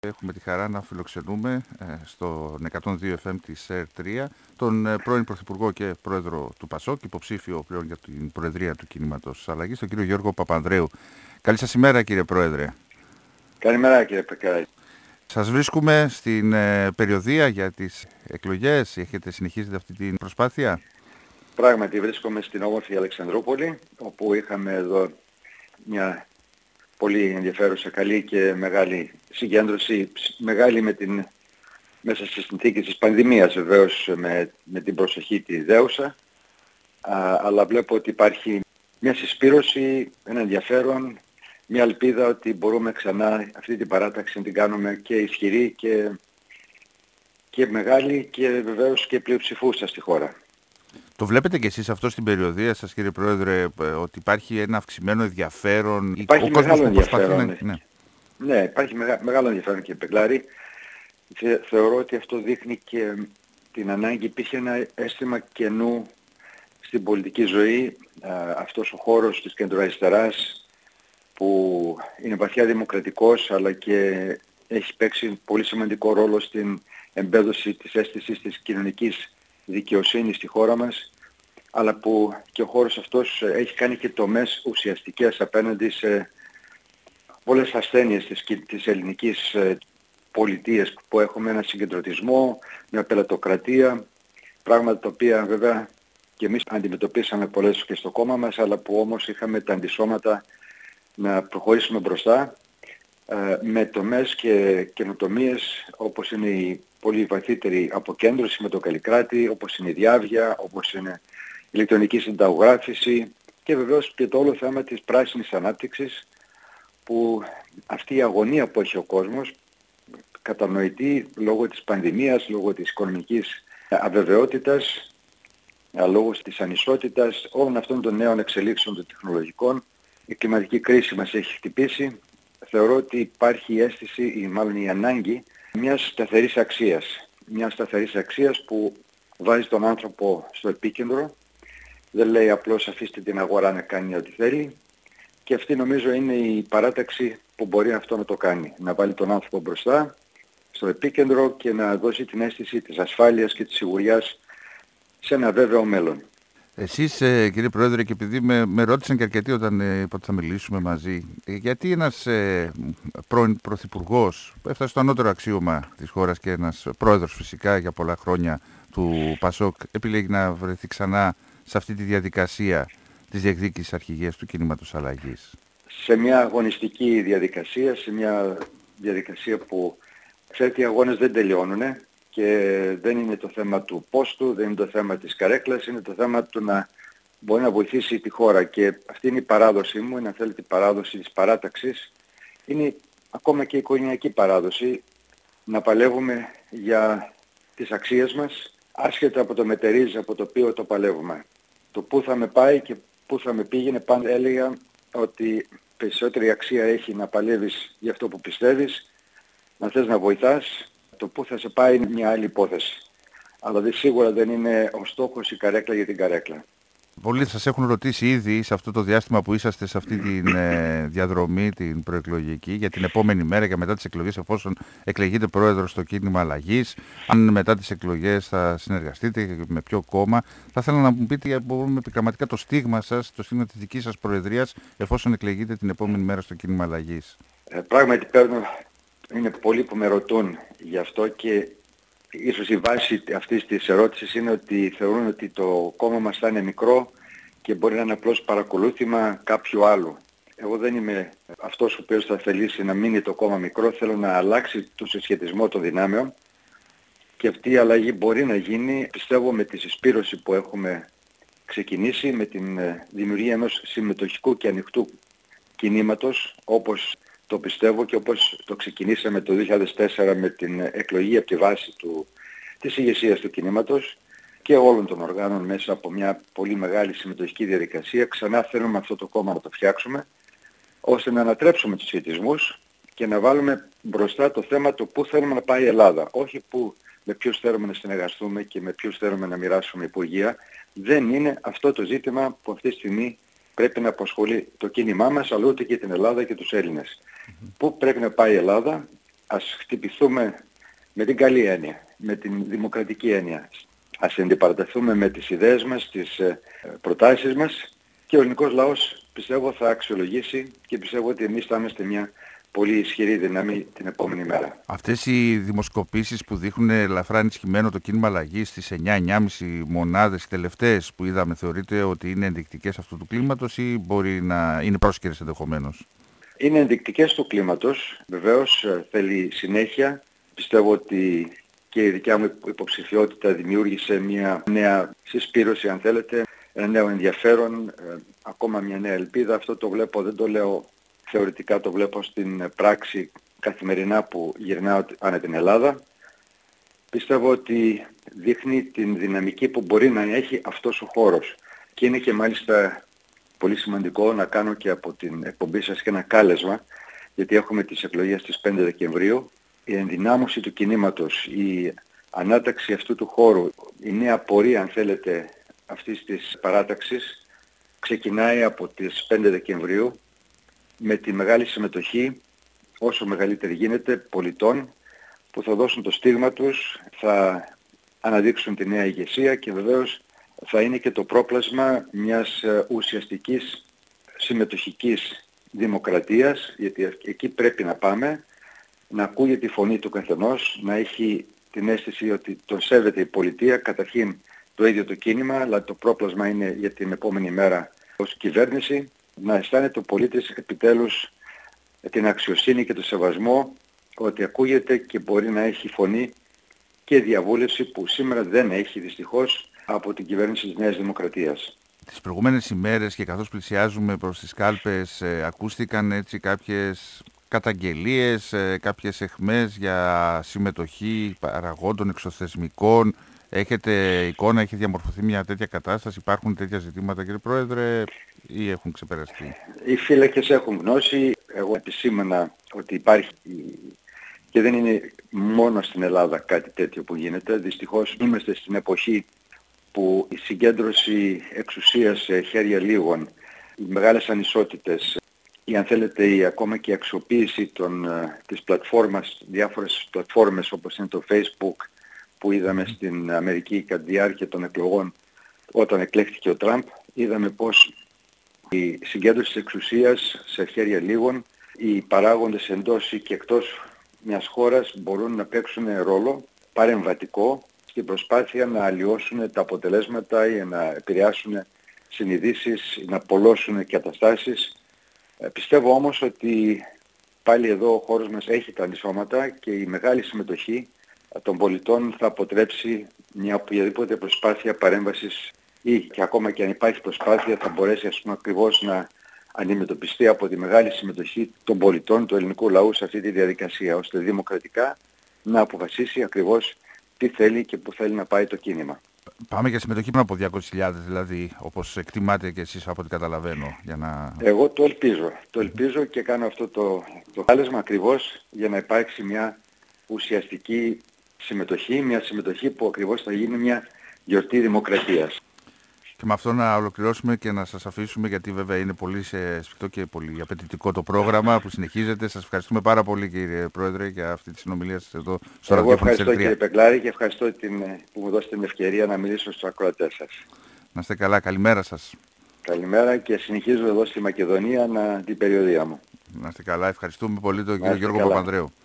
Έχουμε τη χαρά να φιλοξενούμε στο 102 FM της ΕΡΤ3 τον πρώην Πρωθυπουργό και Πρόεδρο του ΠΑΣΟΚ, υποψήφιο πλέον για την Προεδρία του Κινήματος Αλλαγής, τον κύριο Γιώργο Παπανδρέου. Καλή σας ημέρα, κύριε Πρόεδρε. Καλημέρα, κύριε Πεκάη. Σας βρίσκουμε στην περιοδεία για τις εκλογές. Συνεχίζετε αυτή την προσπάθεια? Πράγματι βρίσκομαι στην όμορφη Αλεξανδρούπολη, όπου είχαμε εδώ μια πολύ ενδιαφέρουσα, καλή και μεγάλη συγκέντρωση, μεγάλη μέσα στις συνθήκες της πανδημίας βεβαίως, με την προσοχή τη δέουσα, αλλά βλέπω ότι υπάρχει μια συσπήρωση, ένα ενδιαφέρον, μια ελπίδα ότι μπορούμε ξανά αυτή την παράταξη να την κάνουμε και ισχυρή και μεγάλη και βεβαίως και πλειοψηφούσα στη χώρα. Το βλέπετε και εσείς αυτό στην περιοδεία σας, κύριε Πρόεδρε, ότι υπάρχει ένα αυξημένο ενδιαφέρον? Υπάρχει μεγάλο ενδιαφέρον. Ναι, υπάρχει μεγάλο ενδιαφέρον, κύριε Πεγκλάρη. Θεωρώ ότι αυτό δείχνει και την ανάγκη, υπήρχε ένα αίσθημα κενού στην πολιτική ζωή, αυτός ο χώρος της κεντροαριστεράς που είναι βαθιά δημοκρατικός, αλλά και έχει παίξει πολύ σημαντικό ρόλο στην εμπέδωση της αίσθησης της κοινωνικής δικαιοσύνης στη χώρα μας, αλλά που και ο χώρος αυτός έχει κάνει και τομές ουσιαστικές απέναντι σε πολλές ασθένειες της ελληνικής πολιτείας, που έχουμε ένα συγκεντρωτισμό, μια πελατοκρατία, πράγματα τα οποία βέβαια και εμείς αντιμετωπίσαμε πολλές και στο κόμμα μας, αλλά που όμως είχαμε τα αντισώματα να προχωρήσουμε μπροστά με τομές και καινοτομίες, όπως είναι η πολύ βαθύτερη αποκέντρωση με το Καλλικράτη, όπως είναι η διάβγεια, όπως είναι η ηλεκτρονική συνταγογράφηση και βεβαίως και το όλο θέμα της πράσινης ανάπτυξης, που αυτή η αγωνία που έχει ο κόσμος, κατανοητή λόγω της πανδημίας, λόγω της οικονομικής αβεβαιότητας, λόγω της ανισότητας, όλων αυτών των νέων εξελίξεων των τεχνολογικών, η κλιματική κρίση μας έχει χτυπήσει. Θεωρώ ότι υπάρχει η αίσθηση ή μάλλον η ανάγκη μιας σταθερής αξίας. Μιας σταθερής αξίας που βάζει τον άνθρωπο στο επίκεντρο, δεν λέει απλώς αφήστε την αγορά να κάνει ό,τι θέλει, και αυτή νομίζω είναι η παράταξη που μπορεί αυτό να το κάνει. Να βάλει τον άνθρωπο μπροστά, στο επίκεντρο, και να δώσει την αίσθηση της ασφάλειας και της σιγουριάς σε ένα βέβαιο μέλλον. Εσείς, κύριε Πρόεδρε, και επειδή με ρώτησαν και αρκετοί όταν είπα ότι θα μιλήσουμε μαζί, γιατί ένας πρώην Πρωθυπουργός που έφτασε στο ανώτερο αξίωμα της χώρας και ένας πρόεδρος φυσικά για πολλά χρόνια του ΠΑΣΟΚ επιλέγει να βρεθεί ξανά σε αυτή τη διαδικασία της διεκδίκησης αρχηγίας του Κινήματος Αλλαγής? Σε μια αγωνιστική διαδικασία, σε μια διαδικασία που, ξέρετε, οι αγώνες δεν τελειώνουν και δεν είναι το θέμα του πόστου, δεν είναι το θέμα της καρέκλας, είναι το θέμα του να μπορεί να βοηθήσει τη χώρα. Και αυτή είναι η παράδοση μου, είναι, αν θέλετε, η παράδοση της παράταξης. Είναι ακόμα και η οικογενειακή παράδοση, να παλεύουμε για τις αξίες μας, άσχετα από το μετερίζει από το οποίο το παλεύουμε. Το πού θα με πάει και πού θα με πήγαινε, πάντα έλεγα ότι περισσότερη αξία έχει να παλεύεις για αυτό που πιστεύεις, να θες να βοηθάς. Το πού θα σε πάει είναι μια άλλη υπόθεση. Αλλά σίγουρα δεν είναι ο στόχος η καρέκλα για την καρέκλα. Πολλοί σας έχουν ρωτήσει ήδη σε αυτό το διάστημα που είσαστε σε αυτή τη διαδρομή, την προεκλογική, για την επόμενη μέρα και μετά τις εκλογές, εφόσον εκλεγείτε πρόεδρος στο κίνημα Αλλαγής, αν μετά τις εκλογές θα συνεργαστείτε με ποιο κόμμα. Θα ήθελα να μου πείτε, μπορούμε επικραμματικά, το στίγμα σας, το στίγμα της δικής σας προεδρίας, εφόσον εκλεγείτε την επόμενη μέρα στο κίνημα Αλλαγής. Πράγματι είναι πολλοί που με ρωτούν γι' αυτό, και ίσως η βάση αυτής της ερώτησης είναι ότι θεωρούν ότι το κόμμα μας θα είναι μικρό και μπορεί να είναι απλώς παρακολούθημα κάποιου άλλου. Εγώ δεν είμαι αυτός ο οποίος θα θελήσει να μείνει το κόμμα μικρό. Θέλω να αλλάξει το συσχετισμό των δυνάμεων, και αυτή η αλλαγή μπορεί να γίνει, πιστεύω, με τη συσπήρωση που έχουμε ξεκινήσει, με την δημιουργία ενός συμμετοχικού και ανοιχτού κινήματος, όπως το πιστεύω και όπως το ξεκινήσαμε το 2004 με την εκλογή από τη βάση της ηγεσίας του κινήματος και όλων των οργάνων μέσα από μια πολύ μεγάλη συμμετοχική διαδικασία. Ξανά θέλουμε αυτό το κόμμα να το φτιάξουμε, ώστε να ανατρέψουμε τους σχετισμούς και να βάλουμε μπροστά το θέμα το πού θέλουμε να πάει η Ελλάδα. Όχι με ποιους θέλουμε να συνεργαστούμε και με ποιους θέλουμε να μοιράσουμε υπουργεία. Δεν είναι αυτό το ζήτημα που αυτή τη στιγμή πρέπει να απασχολεί το κίνημά μας, αλλά ούτε και την Ελλάδα και τους Έλληνες. Πού πρέπει να πάει η Ελλάδα? ας χτυπηθούμε με την καλή έννοια, με την δημοκρατική έννοια. Ας αντιπαρατεθούμε με τις ιδέες μας, τις προτάσεις μας και ο ελληνικός λαός πιστεύω θα αξιολογήσει και πιστεύω ότι εμείς θα είμαστε μια πολύ ισχυρή δύναμη την επόμενη μέρα. Αυτές οι δημοσκοπήσεις που δείχνουν ελαφρά ενισχυμένο το κίνημα αλλαγής στις 9-9,5 μονάδες, οι τελευταίες που είδαμε, θεωρείτε ότι είναι ενδεικτικές αυτού του κλίματος ή μπορεί να είναι πρόσκαιρες ενδεχομένως? Είναι ενδεικτικές του κλίματος. Βεβαίως θέλει συνέχεια. Πιστεύω ότι και η δικιά μου υποψηφιότητα δημιούργησε μια νέα συσπήρωση, αν θέλετε, ένα νέο ενδιαφέρον, ακόμα μια νέα ελπίδα. Αυτό το βλέπω, δεν το λέω θεωρητικά, το βλέπω στην πράξη καθημερινά που γυρνάω ανά την Ελλάδα. Πιστεύω ότι δείχνει την δυναμική που μπορεί να έχει αυτός ο χώρος. Και είναι και μάλιστα πολύ σημαντικό να κάνω και από την εκπομπή σας και ένα κάλεσμα, γιατί έχουμε τις εκλογές στις 5 Δεκεμβρίου. Η ενδυνάμωση του κινήματος, η ανάταξη αυτού του χώρου, η νέα πορεία, αν θέλετε, αυτής της παράταξης ξεκινάει από τις 5 Δεκεμβρίου με τη μεγάλη συμμετοχή, όσο μεγαλύτερη γίνεται, πολιτών που θα δώσουν το στίγμα τους, θα αναδείξουν τη νέα ηγεσία και βεβαίως θα είναι και το πρόπλασμα μιας ουσιαστικής συμμετοχικής δημοκρατίας, γιατί εκεί πρέπει να πάμε, να ακούγεται η φωνή του καθενός, να έχει την αίσθηση ότι τον σέβεται η πολιτεία, καταρχήν το ίδιο το κίνημα, αλλά το πρόπλασμα είναι για την επόμενη μέρα ως κυβέρνηση, να αισθάνεται ο πολίτης επιτέλους την αξιοσύνη και το σεβασμό ότι ακούγεται και μπορεί να έχει φωνή και διαβούλευση που σήμερα δεν έχει δυστυχώς από την κυβέρνηση της Νέας Δημοκρατίας. Τις προηγούμενες ημέρες και καθώς πλησιάζουμε προς τις κάλπες ακούστηκαν έτσι κάποιες καταγγελίες, κάποιες αιχμές για συμμετοχή παραγόντων εξωθεσμικών. Έχετε εικόνα, έχει διαμορφωθεί μια τέτοια κατάσταση, υπάρχουν τέτοια ζητήματα κύριε Πρόεδρε ή έχουν ξεπεραστεί? Οι φύλακες έχουν γνώση, εγώ επισήμανα ότι υπάρχει και δεν είναι μόνο στην Ελλάδα κάτι τέτοιο που γίνεται. Δυστυχώς είμαστε στην εποχή που η συγκέντρωση εξουσίας σε χέρια λίγων, οι μεγάλες ανισότητες, ή αν θέλετε η ακόμα και η αξιοποίηση της πλατφόρμας, διάφορες πλατφόρμες όπως είναι το Facebook που είδαμε στην Αμερική κατά τη διάρκεια των εκλογών όταν εκλέχθηκε ο Τραμπ, είδαμε πως η συγκέντρωση της εξουσίας σε χέρια λίγων, οι παράγοντες εντός και εκτός μιας χώρας μπορούν να παίξουν ρόλο παρεμβατικό στην προσπάθεια να αλλοιώσουν τα αποτελέσματα ή να επηρεάσουν συνειδήσεις, να πολλώσουν καταστάσεις. Πιστεύω όμως ότι πάλι εδώ ο χώρος μας έχει τα ανισώματα και η μεγάλη συμμετοχή των πολιτών θα αποτρέψει μια οποιαδήποτε προσπάθεια παρέμβασης ή και ακόμα και αν υπάρχει προσπάθεια θα μπορέσει ακριβώς να αντιμετωπιστεί από τη μεγάλη συμμετοχή των πολιτών του ελληνικού λαού σε αυτή τη διαδικασία, ώστε δημοκρατικά να αποφασίσει ακριβώς τι θέλει και πού θέλει να πάει το κίνημα. Πάμε για συμμετοχή πάνω από 200.000 δηλαδή, όπως εκτιμάτε και εσείς από ό,τι καταλαβαίνω. Εγώ το ελπίζω. Το ελπίζω και κάνω αυτό το κάλεσμα ακριβώς για να υπάρξει μια ουσιαστική συμμετοχή, μια συμμετοχή που ακριβώς θα γίνει μια γιορτή δημοκρατίας. Και με αυτό να ολοκληρώσουμε και να σας αφήσουμε, γιατί βέβαια είναι πολύ σφιχτό και πολύ απαιτητικό το πρόγραμμα που συνεχίζεται. Σας ευχαριστούμε πάρα πολύ κύριε Πρόεδρε για αυτή τη συνομιλία σας εδώ στο ραδιόφωνο της Ελευθερίας. Εγώ ευχαριστώ κύριε Πεκλάρη και ευχαριστώ που μου δώσετε την ευκαιρία να μιλήσω στους ακροατές σας. Να είστε καλά, καλημέρα σας. Καλημέρα και συνεχίζω εδώ στη Μακεδονία την περιοδία μου. Να είστε καλά, ευχαριστούμε πολύ τον κύριο Γιώργο Παπανδρέου.